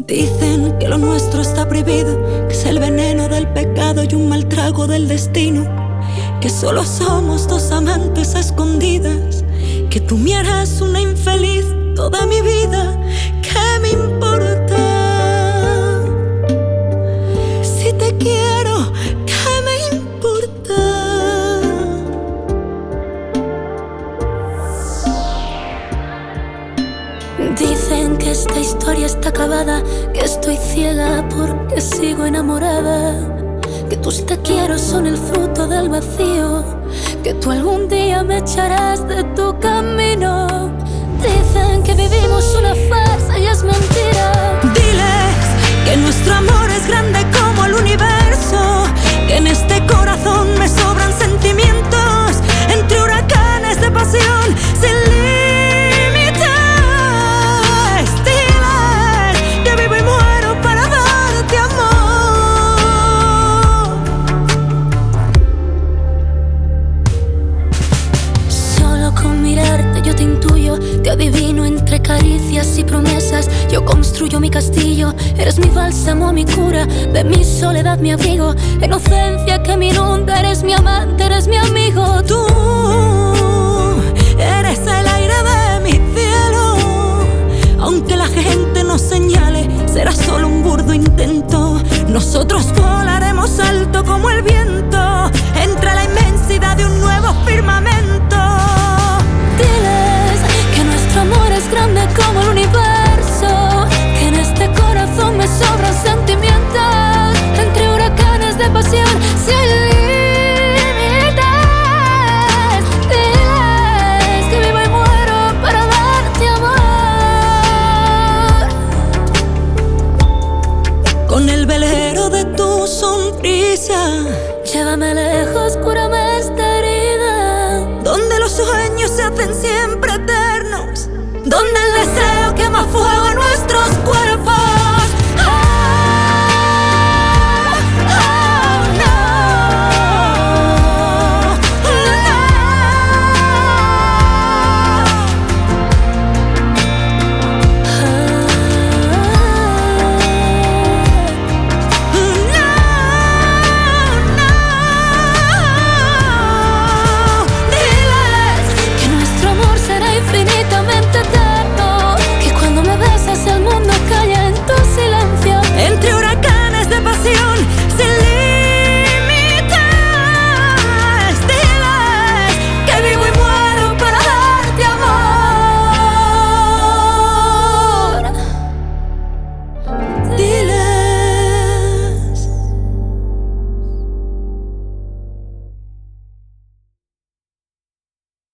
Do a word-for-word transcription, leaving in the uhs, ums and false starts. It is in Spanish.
Dicen que lo nuestro está prohibido, que es el veneno del pecado y un mal trago del destino, que solo somos dos amantes a escondidas, que tú me harás una infeliz toda mi vida. ¿Qué me importa? Si te quiero, ¿qué me importa? Dicen que esta historia está acabada, que estoy ciega porque sigo enamorada, que tus te quiero son el fruto del vacío, que tú algún día me echarás de tu camino. Dicen que vivimos una farsa y es mentira. Diles que nuestro amor es grande como el universo, que en este corazón me sobran sentimientos, entre huracanes de pasión sin límites. Diles que vivo y muero para darte amor. Solo con mirarte yo te intuyo, te adivino entre caricias y promesas. Yo construyo mi castillo, eres mi bálsamo, mi cura, de mi soledad mi abrigo, inocencia que me inunda. Eres mi amante, eres mi amigo. Tú eres el aire de mi cielo, aunque la gente nos señale, será solo un burdo intento. Nosotros volaremos alto como el viento, entre la inmensidad de un nuevo firmamento. Diles que nuestro amor es grande como el universo, que en este corazón me sobran sentimientos, entre huracanes de pasión sin límites. Diles que vivo y muero para darte amor. Con el velero de tu sonrisa, llévame lejos, cúrame esta herida, donde los sueños se hacen siempre